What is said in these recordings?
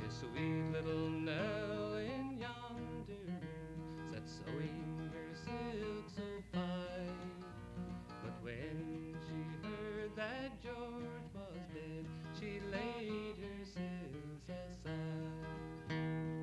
Sweet little Nell in yonder room sat sewing her silk so fine. But when she heard that George was dead, she laid her silks aside.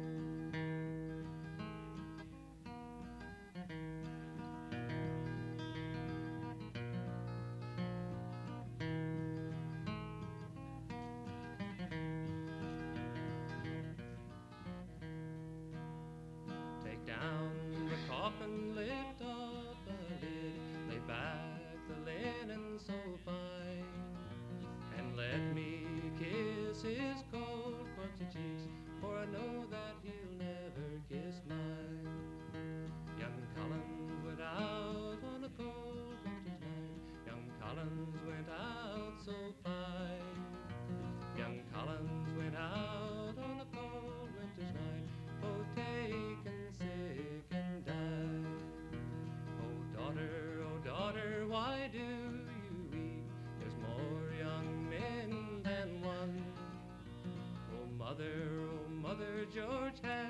Take down the coffin, lift up the lid, lay back the linen so fine, and let me kiss his cold, crusty cheeks, for I know that he'll never kiss mine. Young Collins went out on a cold winter's night. Young Collins went out so fine. Young Collins went out on a cold winter's night, both taken sick and died. Oh daughter, why do you weep? There's more young men than one. Oh mother, George had